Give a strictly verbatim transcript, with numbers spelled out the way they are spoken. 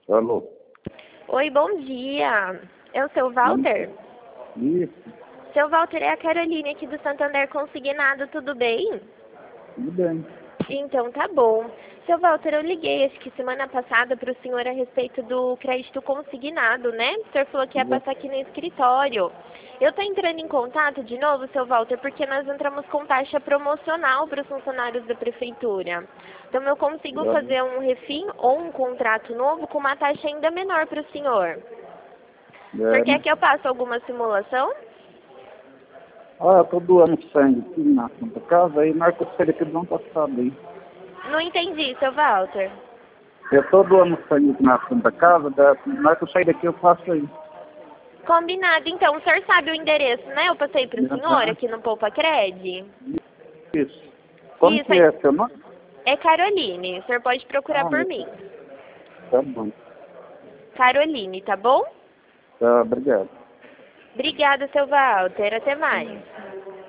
Alô? Oi, bom dia. É o seu Walter? Isso, Seu Walter, é a Caroline aqui do Santander Consignado, tudo bem? tudo bem. Então tá bom. Seu Walter, eu liguei acho que semana passada para o senhor a respeito do crédito consignado, né? O senhor falou que ia passar aqui no escritório. Eu tô entrando em contato de novo, seu Walter, porque nós entramos com taxa promocional para os funcionários da prefeitura. Então eu consigo fazer um refim ou um contrato novo com uma taxa ainda menor para o senhor. O senhor quer que eu faça alguma simulação? Ah, eu tô doando sangue aqui na Santa Casa, aí marca o sério que eles vão passar bem. Não entendi, seu Walter. Eu tô doando sangue aqui na Santa Casa, da, na hora que eu sair daqui eu faço aí. Combinado, então. O senhor sabe o endereço, né? Eu passei para o senhor Aham. aqui no Poupa Cred. Isso. Como Isso, que é seu nome? é Caroline. O senhor pode procurar Ah, por isso. mim. Tá bom. Caroline, tá bom? Tá, obrigado. Obrigada, seu Walter. Até mais.